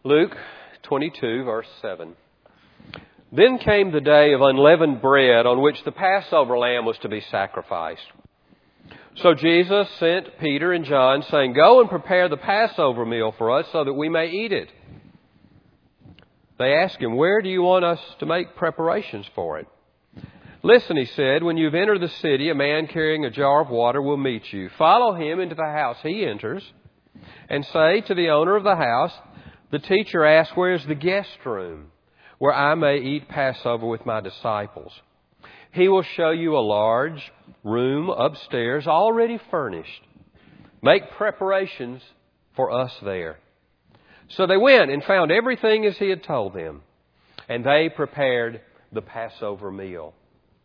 Luke 22, verse 7. Then came the day of unleavened bread on which the Passover lamb was to be sacrificed. So Jesus sent Peter and John, saying, "Go and prepare the Passover meal for us so that we may eat it." They asked him, "Where do you want us to make preparations for it?" "Listen," he said, "when you've entered the city, a man carrying a jar of water will meet you. Follow him into the house he enters and say to the owner of the house, 'The teacher asks, where is the guest room where I may eat Passover with my disciples?' He will show you a large room upstairs already furnished. Make preparations for us there." So they went and found everything as he had told them, and they prepared the Passover meal.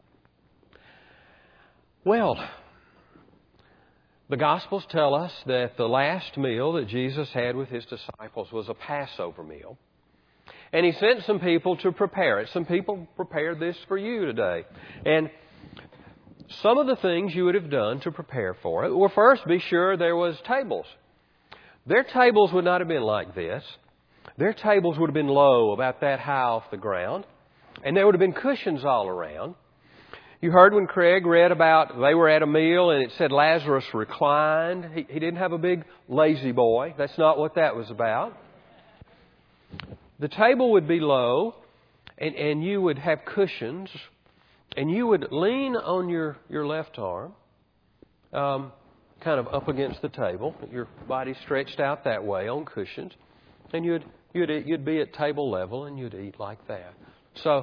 Well, the Gospels tell us that the last meal that Jesus had with His disciples was a Passover meal. And He sent some people to prepare it. Some people prepared this for you today. And some of the things you would have done to prepare for it were, first, be sure there was tables. Their tables would not have been like this. Their tables would have been low, about that high off the ground. And there would have been cushions all around. You heard when Craig read about they were at a meal and it said Lazarus reclined. He didn't have a big lazy boy. That's not what that was about. The table would be low and you would have cushions and you would lean on your left arm, kind of up against the table. Your body stretched out that way on cushions. And you'd be at table level and you'd eat like that. So,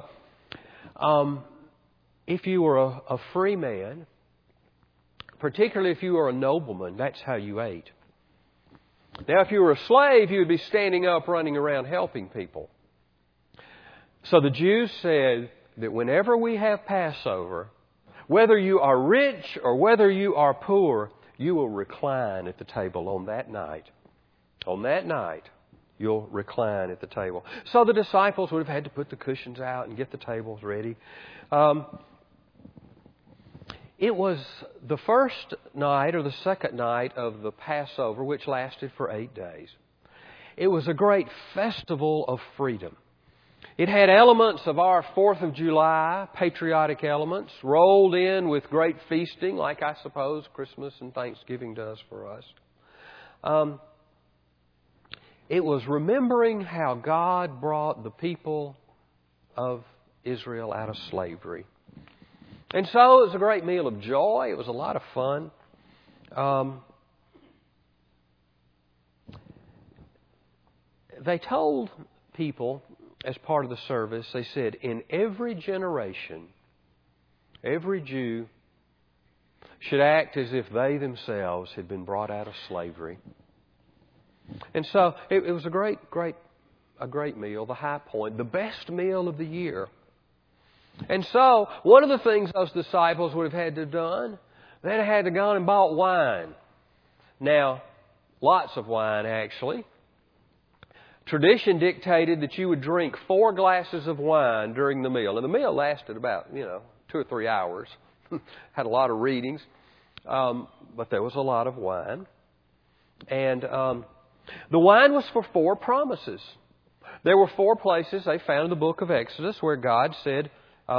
if you were a free man, particularly if you were a nobleman, that's how you ate. Now, if you were a slave, you would be standing up, running around, helping people. So the Jews said that whenever we have Passover, whether you are rich or whether you are poor, you will recline at the table on that night. On that night, you'll recline at the table. So the disciples would have had to put the cushions out and get the tables ready. It was the first night or the second night of the Passover, which lasted for 8 days. It was a great festival of freedom. It had elements of our 4th of July, patriotic elements, rolled in with great feasting, like I suppose Christmas and Thanksgiving does for us. It was remembering how God brought the people of Israel out of slavery. And so it was a great meal of joy. It was a lot of fun. They told people as part of the service, they said, in every generation, every Jew should act as if they themselves had been brought out of slavery. And so it was a great meal, the high point, the best meal of the year. And so, one of the things those disciples would have had to have done, they'd have had to go and bought wine. Now, lots of wine, actually. Tradition dictated that you would drink 4 glasses of wine during the meal. And the meal lasted about, 2 or 3 hours. Had a lot of readings. But there was a lot of wine. And the wine was for 4 promises. There were 4 places they found in the book of Exodus where God said,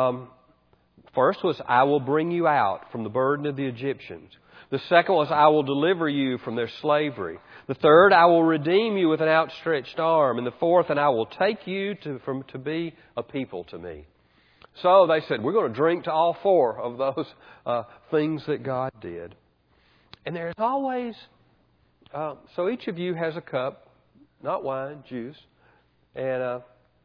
first was, I will bring you out from the burden of the Egyptians. The second was, I will deliver you from their slavery. The third, I will redeem you with an outstretched arm. And the fourth, and I will take you to be a people to me. So they said, we're going to drink to all 4 of those things that God did. And there's always, so each of you has a cup, not wine, juice, and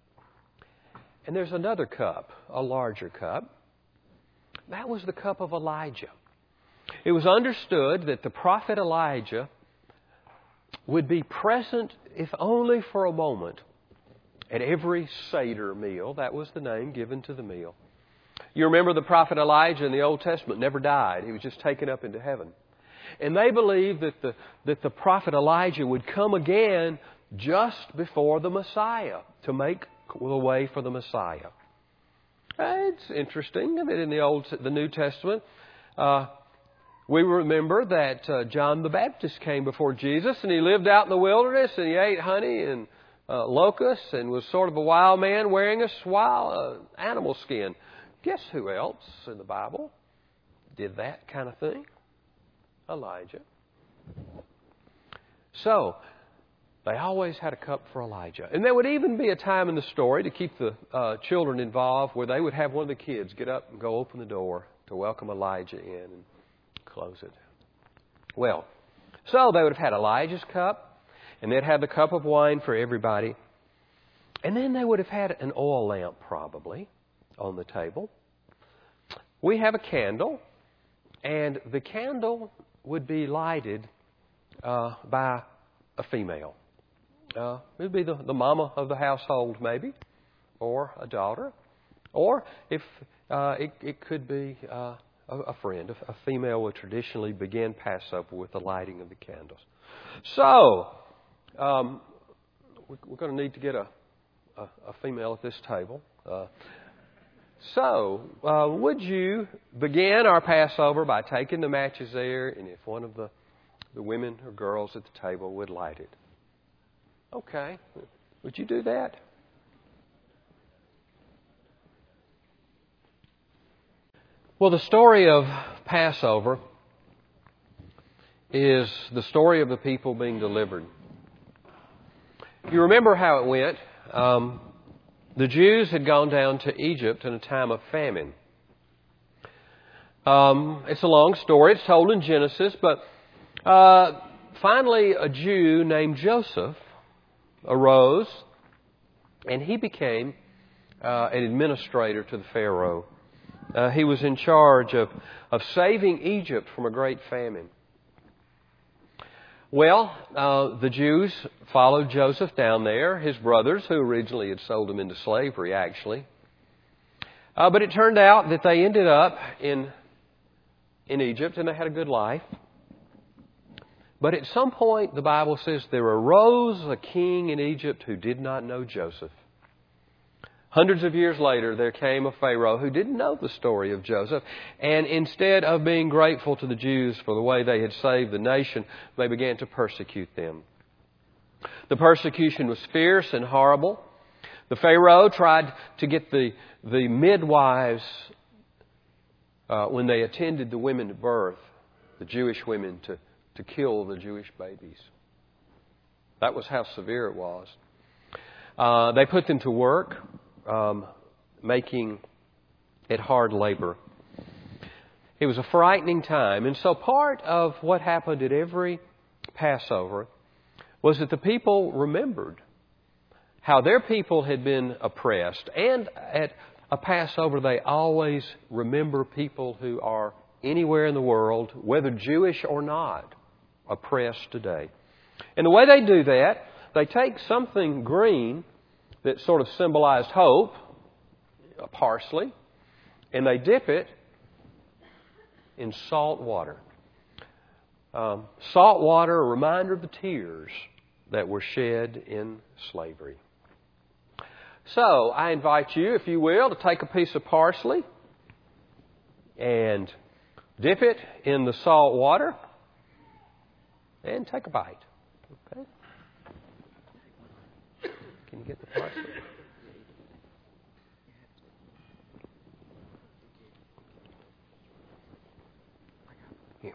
there's another cup, a larger cup. That was the cup of Elijah. It was understood that the prophet Elijah would be present, if only for a moment, at every Seder meal. That was the name given to the meal. You remember the prophet Elijah in the Old Testament never died. He was just taken up into heaven. And they believed that the prophet Elijah would come again just before the Messiah to make the way for the Messiah. It's interesting that in the New Testament, we remember that John the Baptist came before Jesus and he lived out in the wilderness and he ate honey and locusts and was sort of a wild man wearing a wild animal skin. Guess who else in the Bible did that kind of thing? Elijah. So, they always had a cup for Elijah. And there would even be a time in the story to keep the children involved where they would have one of the kids get up and go open the door to welcome Elijah in and close it. Well, so they would have had Elijah's cup, and they'd have the cup of wine for everybody. And then they would have had an oil lamp probably on the table. We have a candle, and the candle would be lighted by a female. It would be the mama of the household, maybe, or a daughter, or if it could be a friend. A female would traditionally begin Passover with the lighting of the candles. So, we're going to need to get a female at this table. So, would you begin our Passover by taking the matches there, and if one of the women or girls at the table would light it? Okay. Would you do that? Well, the story of Passover is the story of the people being delivered. You remember how it went. The Jews had gone down to Egypt in a time of famine. It's a long story. It's told in Genesis, but finally a Jew named Joseph arose, and he became an administrator to the Pharaoh. He was in charge of saving Egypt from a great famine. Well, the Jews followed Joseph down there, his brothers, who originally had sold him into slavery, actually. But it turned out that they ended up in Egypt, and they had a good life. But at some point, the Bible says, there arose a king in Egypt who did not know Joseph. Hundreds of years later, there came a Pharaoh who didn't know the story of Joseph. And instead of being grateful to the Jews for the way they had saved the nation, they began to persecute them. The persecution was fierce and horrible. The Pharaoh tried to get the midwives, when they attended the women to birth, the Jewish women, to kill the Jewish babies. That was how severe it was. They put them to work, making it hard labor. It was a frightening time. And so part of what happened at every Passover was that the people remembered how their people had been oppressed. And at a Passover, they always remember people who are anywhere in the world, whether Jewish or not, oppressed today. And the way they do that, they take something green that sort of symbolized hope, parsley, and they dip it in salt water. Salt water, a reminder of the tears that were shed in slavery. So, I invite you, if you will, to take a piece of parsley and dip it in the salt water and take a bite. Okay? Can you get the parsley? Here.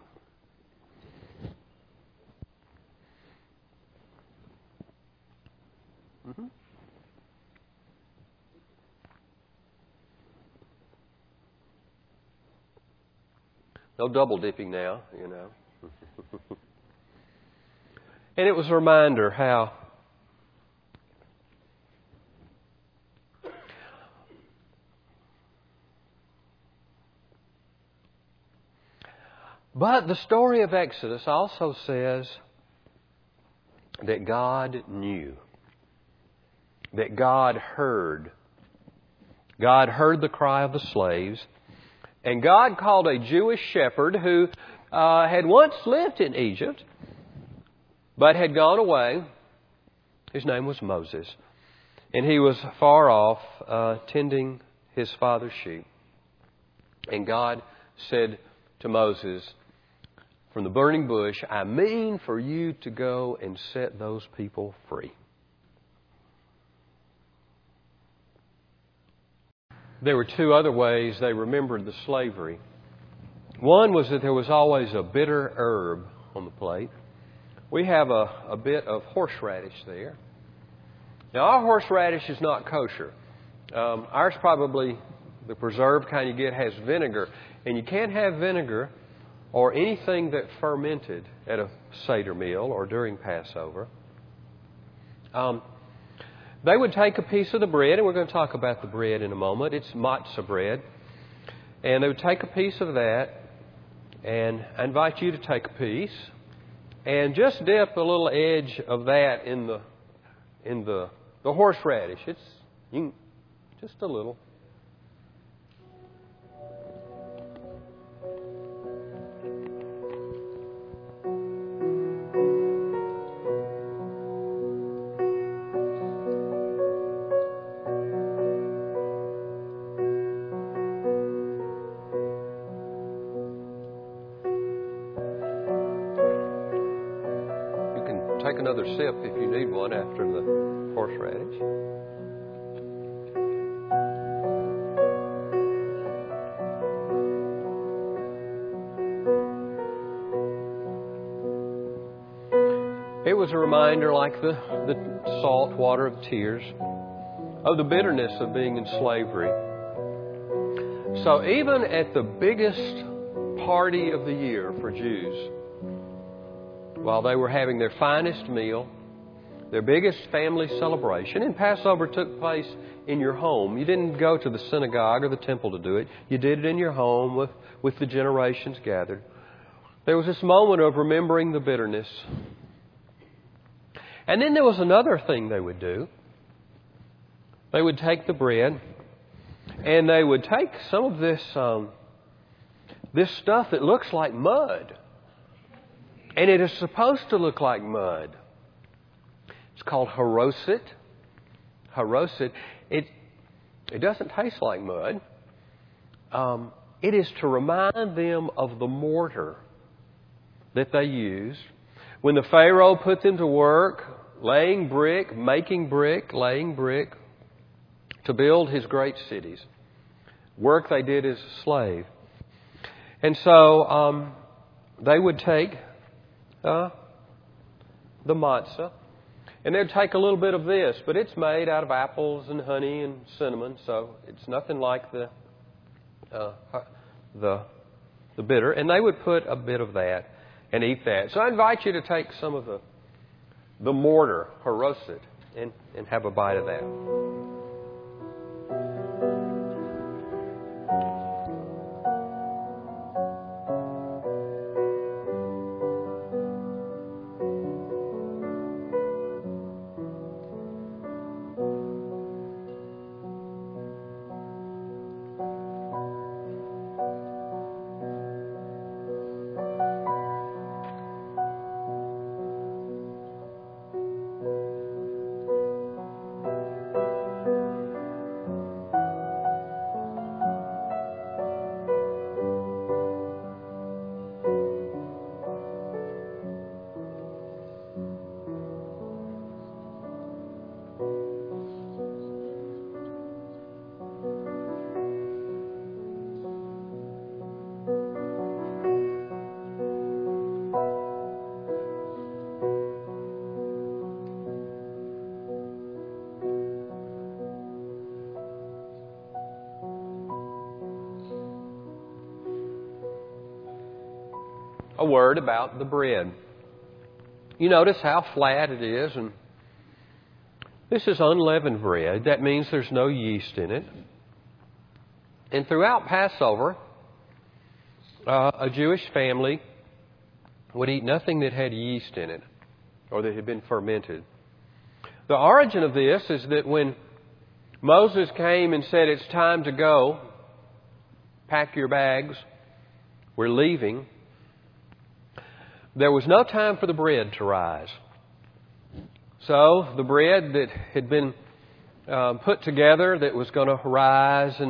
Mm-hmm. No double dipping now, you know. And it was a reminder how but the story of Exodus also says that God knew, that God heard. God heard the cry of the slaves, and God called a Jewish shepherd who had once lived in Egypt, but had gone away. His name was Moses. And he was far off tending his father's sheep. And God said to Moses from the burning bush, I mean for you to go and set those people free. there were two other ways they remembered the slavery. One was that there was always a bitter herb on the plate. We have a bit of horseradish there. Now, our horseradish is not kosher. Ours probably, the preserved kind you get, has vinegar. And you can't have vinegar or anything that fermented at a Seder meal or during Passover. They would take a piece of the bread, and we're going to talk about the bread in a moment. It's matzah bread. And they would take a piece of that, and I invite you to take a piece, and just dip a little edge of that in the horseradish. It's just a little. Take another sip if you need one after the horseradish. It was a reminder, like the salt water of tears, of the bitterness of being in slavery. So even at the biggest party of the year for Jews, while they were having their finest meal, their biggest family celebration, and Passover took place in your home. You didn't go to the synagogue or the temple to do it. You did it in your home with the generations gathered. There was this moment of remembering the bitterness. And then there was another thing they would do. They would take the bread, and they would take some of this stuff that looks like mud. And it is supposed to look like mud. It's called haroset. Haroset. It doesn't taste like mud. It is to remind them of the mortar that they used when the Pharaoh put them to work, laying brick, making brick, laying brick, to build his great cities. Work they did as a slave. And so they would take the matzah, and they'd take a little bit of this, but it's made out of apples and honey and cinnamon, so it's nothing like the bitter. And they would put a bit of that and eat that. So I invite you to take some of the mortar, haroset, and have a bite of that. A word about the bread. You notice how flat it is, and this is unleavened bread. That means there's no yeast in it. And throughout Passover, a Jewish family would eat nothing that had yeast in it or that had been fermented. The origin of this is that when Moses came and said, "It's time to go, pack your bags, we're leaving," there was no time for the bread to rise. So the bread that had been put together that was going to rise and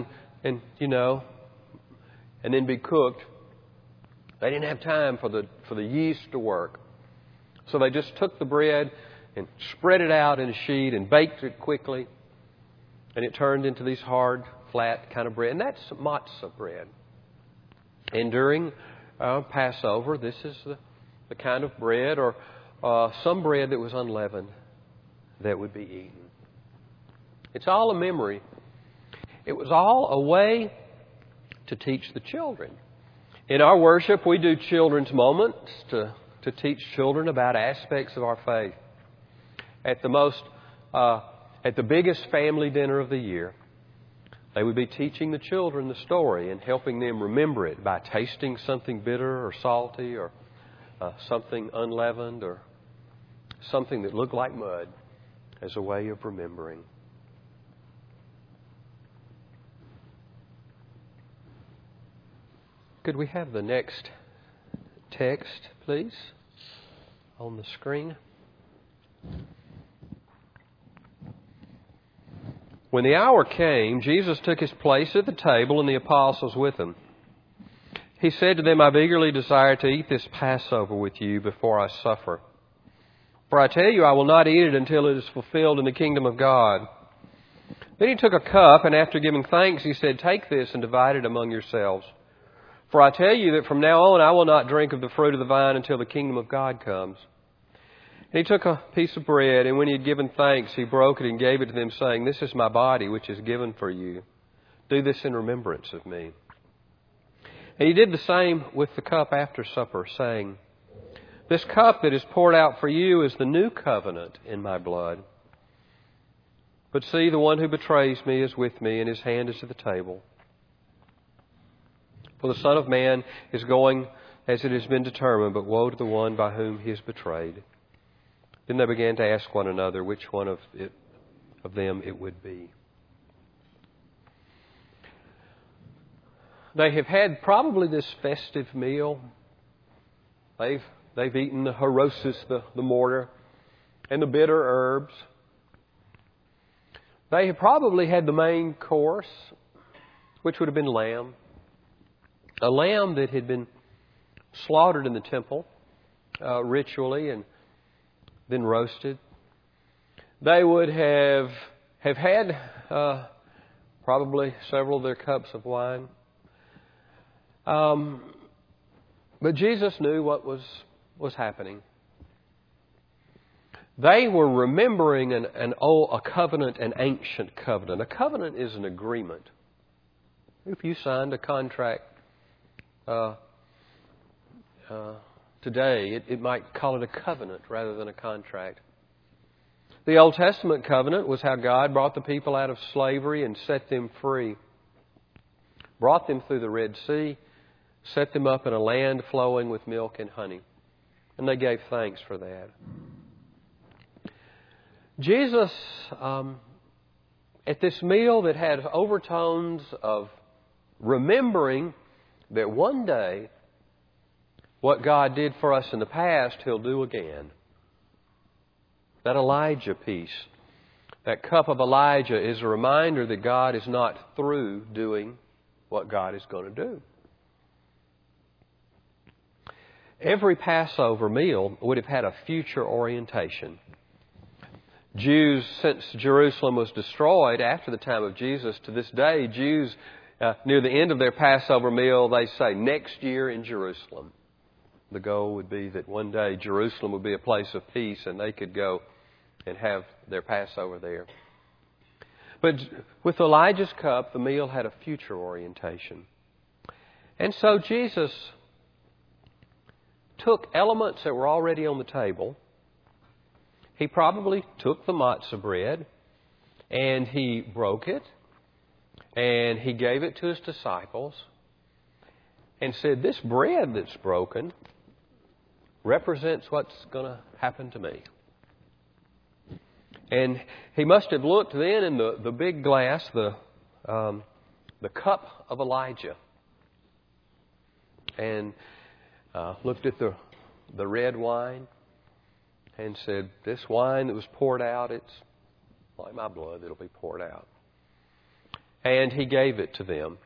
then be cooked, they didn't have time for the yeast to work. So they just took the bread and spread it out in a sheet and baked it quickly, and it turned into these hard flat kind of bread. And that's matzah bread. And during Passover, this is the kind of bread or some bread that was unleavened that would be eaten. It's all a memory. It was all a way to teach the children. In our worship, we do children's moments to teach children about aspects of our faith. At the biggest family dinner of the year, they would be teaching the children the story and helping them remember it by tasting something bitter or salty or something unleavened or something that looked like mud as a way of remembering. Could we have the next text, please, on the screen? When the hour came, Jesus took his place at the table and the apostles with him. He said to them, "I've eagerly desired to eat this Passover with you before I suffer. For I tell you, I will not eat it until it is fulfilled in the kingdom of God." Then he took a cup, and after giving thanks, he said, "Take this and divide it among yourselves. For I tell you that from now on I will not drink of the fruit of the vine until the kingdom of God comes." And he took a piece of bread, and when he had given thanks, he broke it and gave it to them, saying, "This is my body, which is given for you. Do this in remembrance of me." And he did the same with the cup after supper, saying, "This cup that is poured out for you is the new covenant in my blood. But see, the one who betrays me is with me, and his hand is at the table. For the Son of Man is going as it has been determined, but woe to the one by whom he is betrayed." Then they began to ask one another which one of them it would be. They have had probably this festive meal. They've eaten the harosis, the mortar, and the bitter herbs. They have probably had the main course, which would have been lamb. A lamb that had been slaughtered in the temple ritually and then roasted. They would have had probably several of their cups of wine. But Jesus knew what was happening. They were remembering a covenant, an ancient covenant. A covenant is an agreement. If you signed a contract today, it might call it a covenant rather than a contract. The Old Testament covenant was how God brought the people out of slavery and set them free. Brought them through the Red Sea, set them up in a land flowing with milk and honey. And they gave thanks for that. Jesus, at this meal that had overtones of remembering that one day what God did for us in the past, He'll do again. That Elijah piece, that cup of Elijah is a reminder that God is not through doing what God is going to do. Every Passover meal would have had a future orientation. Jews, since Jerusalem was destroyed after the time of Jesus, to this day, Jews, near the end of their Passover meal, they say, "Next year in Jerusalem." The goal would be that one day Jerusalem would be a place of peace and they could go and have their Passover there. But with Elijah's cup, the meal had a future orientation. And so Jesus took elements that were already on the table. He probably took the matzah bread and he broke it and he gave it to his disciples and said, "This bread that's broken represents what's going to happen to me." And he must have looked then in the big glass, the cup of Elijah, and looked at the red wine and said, "This wine that was poured out, it's like my blood that'll be poured out." And he gave it to them.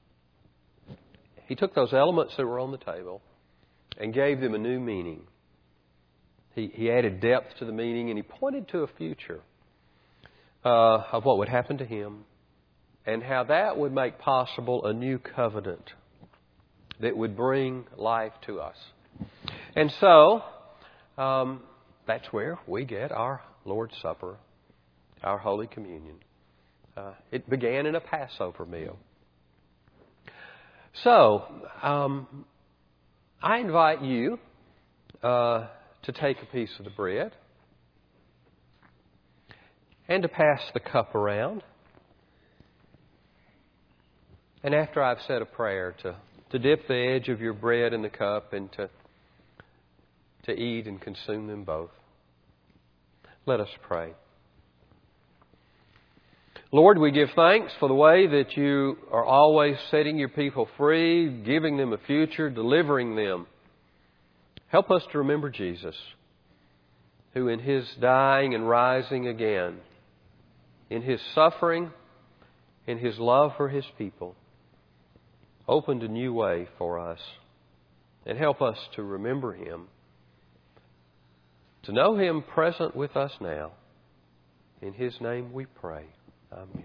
He took those elements that were on the table and gave them a new meaning. He added depth to the meaning, and he pointed to a future of what would happen to him and how that would make possible a new covenant that would bring life to us. And so, that's where we get our Lord's Supper, our Holy Communion. It began in a Passover meal. So, I invite you to take a piece of the bread and to pass the cup around. And after I've said a prayer, to dip the edge of your bread in the cup and to eat and consume them both. Let us pray. Lord, we give thanks for the way that you are always setting your people free, giving them a future, delivering them. Help us to remember Jesus, who in His dying and rising again, in His suffering, in His love for His people, opened a new way for us. And help us to remember Him, to know Him present with us now. In His name we pray. Amen.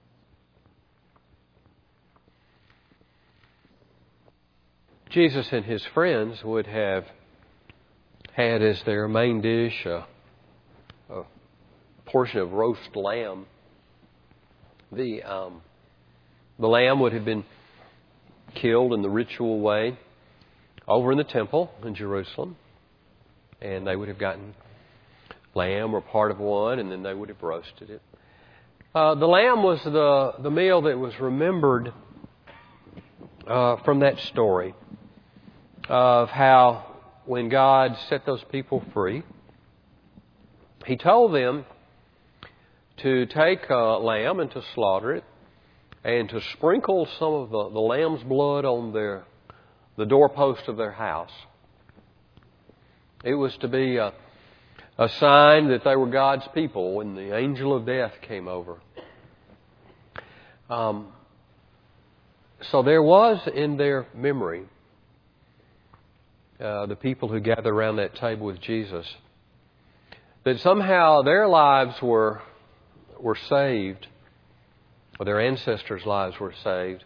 Jesus and His friends would have had as their main dish a portion of roast lamb. The lamb would have been killed in the ritual way over in the temple in Jerusalem. And they would have gotten lamb or part of one, and then they would have roasted it. The lamb was the meal that was remembered from that story of how when God set those people free, He told them to take a lamb and to slaughter it and to sprinkle some of the lamb's blood on the doorpost of their house. It was to be a sign that they were God's people when the angel of death came over. So there was in their memory the people who gathered around that table with Jesus, that somehow their lives were saved, or their ancestors' lives were saved,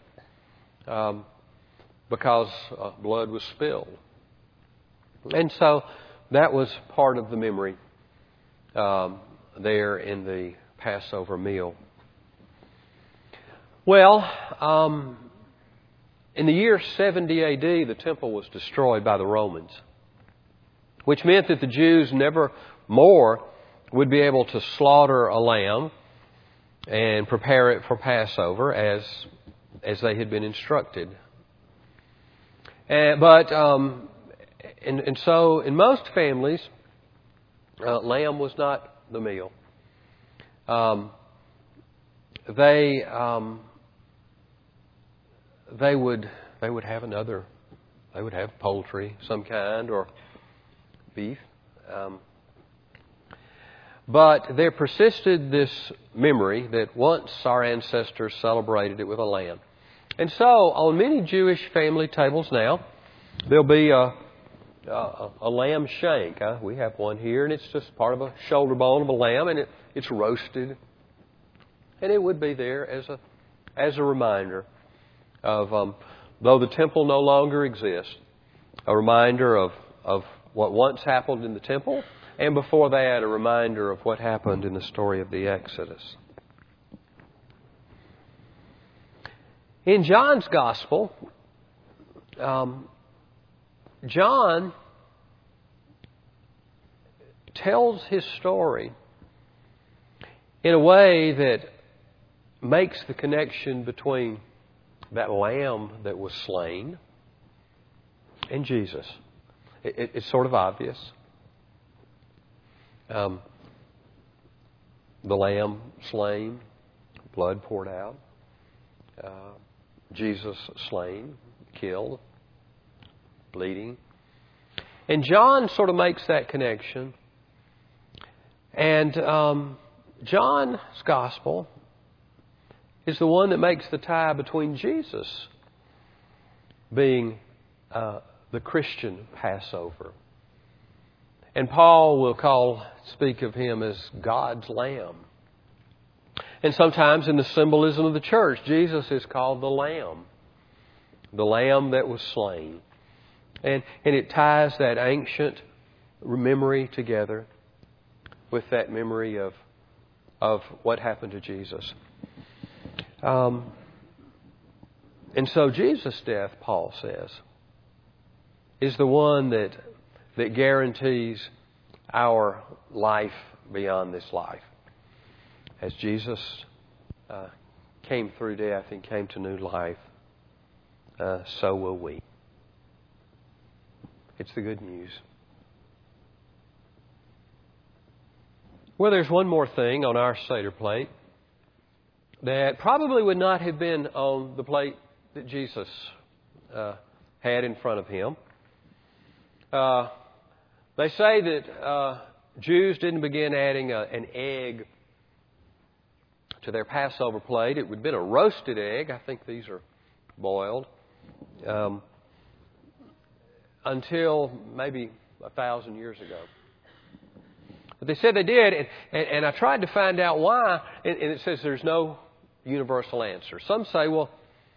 because blood was spilled. And so that was part of the memory there in the Passover meal. Well, in the year 70 A.D., the temple was destroyed by the Romans, which meant that the Jews never more would be able to slaughter a lamb and prepare it for Passover as they had been instructed. But so in most families, lamb was not the meal. They would have poultry, some kind, or beef. But there persisted this memory that once our ancestors celebrated it with a lamb. And so on many Jewish family tables now, there'll be a lamb shank. We have one here, and it's just part of a shoulder bone of a lamb, and it's roasted. And it would be there as a reminder of, though the temple no longer exists, a reminder of what once happened in the temple, and before that, a reminder of what happened in the story of the Exodus. In John's Gospel, John tells his story in a way that makes the connection between that lamb that was slain and Jesus. It's sort of obvious. The lamb slain, blood poured out. Jesus slain, killed, bleeding. And John sort of makes that connection. And John's Gospel is the one that makes the tie between Jesus being the Christian Passover. And Paul will speak of Him as God's Lamb. And sometimes in the symbolism of the church, Jesus is called the Lamb that was slain. And it ties that ancient memory together with that memory of what happened to Jesus. And so Jesus' death, Paul says, is the one that guarantees our life beyond this life. As Jesus came through death and came to new life, so will we. It's the good news. Well, there's one more thing on our Seder plate that probably would not have been on the plate that Jesus had in front of Him. They say that Jews didn't begin adding an egg to their Passover plate. It would have been a roasted egg. I think these are boiled. Until maybe 1,000 years ago. But they said they did, and I tried to find out why, and it says there's no universal answer. Some say, well,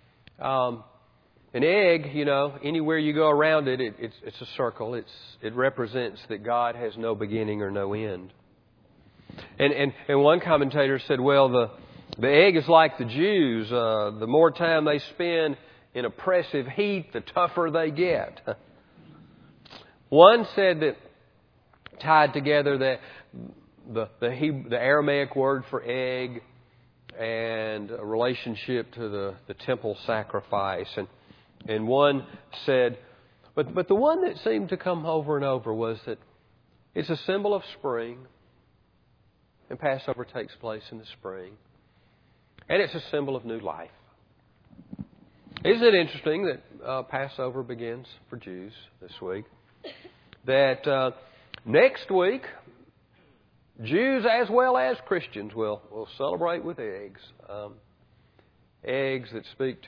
an egg, anywhere you go around it, it's a circle. It represents that God has no beginning or no end. And one commentator said, well, the egg is like the Jews. The more time they spend in oppressive heat, the tougher they get. One said that tied together that the Aramaic word for egg and a relationship to the temple sacrifice. And one said, but the one that seemed to come over and over was that it's a symbol of spring, and Passover takes place in the spring, and it's a symbol of new life. Isn't it interesting that Passover begins for Jews this week? That next week, Jews as well as Christians will celebrate with eggs. Eggs that speak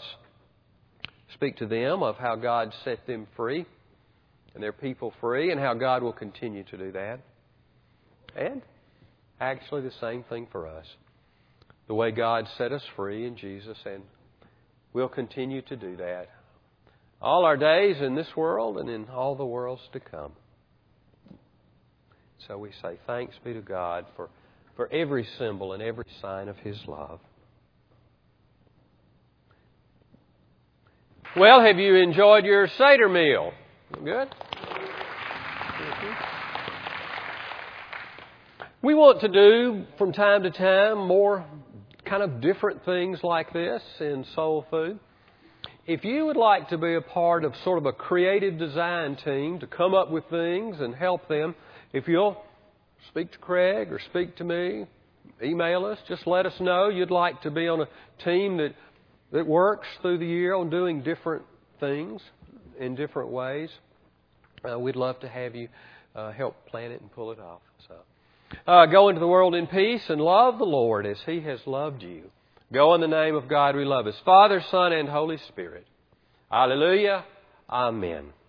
to them of how God set them free and their people free, and how God will continue to do that. And actually the same thing for us. The way God set us free in Jesus, and we'll continue to do that all our days in this world and in all the worlds to come. So we say thanks be to God for every symbol and every sign of His love. Well, have you enjoyed your Seder meal? Good? We want to do from time to time more kind of different things like this in Soul Food. If you would like to be a part of sort of a creative design team to come up with things and help them, if you'll speak to Craig or speak to me, email us, just let us know you'd like to be on a team that works through the year on doing different things in different ways. We'd love to have you help plan it and pull it off. So, go into the world in peace and love the Lord as He has loved you. Go in the name of God we love, His Father, Son, and Holy Spirit. Hallelujah. Amen.